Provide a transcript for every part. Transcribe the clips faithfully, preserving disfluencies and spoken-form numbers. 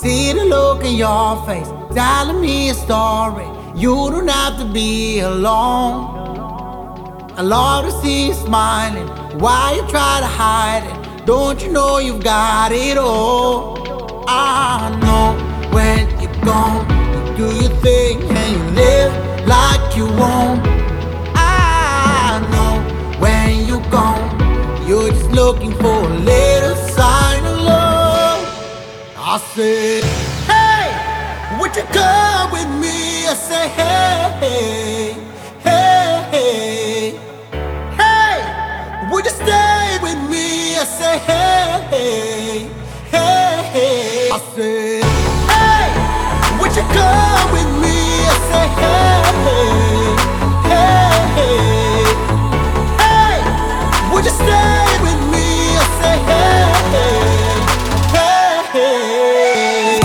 See the look in your face, telling me a story. You don't have to be alone. I love to see you smiling. Why you try to hide it? Don't you know you've got it all? I know when you're gone, you do your thing and you live like you won't. I know when you're gone, you're just looking for a little sign of love. I said, hey, would you come with me? I say, hey, hey, hey, hey, would you stay with me? I say, hey, hey, hey, hey. I said, hey, would you come with me? I say, hey, hey, hey, hey, would you stay with me? I say, hey, hey, hey, hey.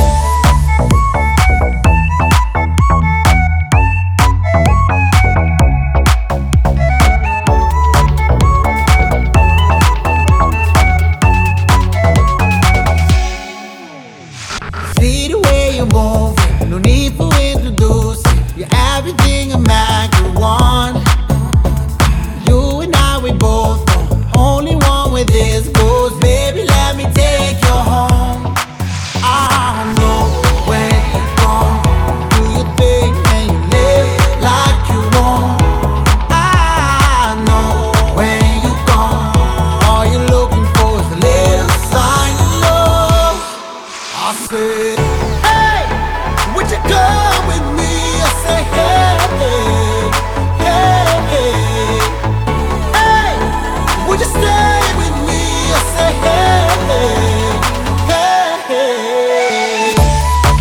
See the way you move, no need for introducing. You're everything a man could want. You and I, we both know, only one with this goes. Baby, let me take you home. I know when you're gone, do your thing and you live like you want. I know when you're gone, all you're looking for is a little sign of love. I said, hey, would you come with me? I say, hey, hey, hey, hey, would you stay with me? I say, hey, hey, hey, hey.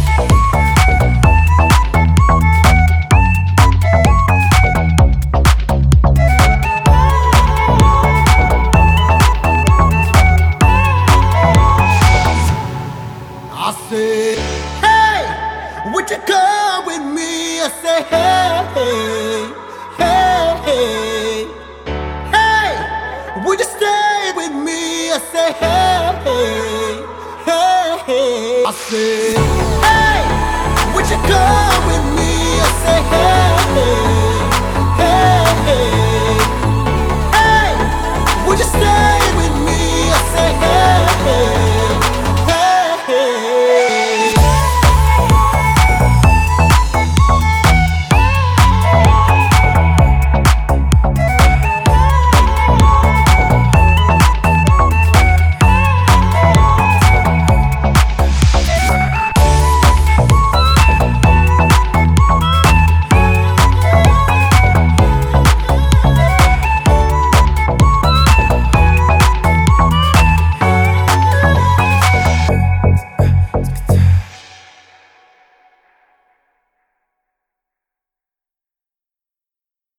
I said, hey, would you come with me? I say, hey, hey, hey, hey, would you stay with me? I say, hey, hey, hey. I said, hey, would you come with me? I say, hey, hey.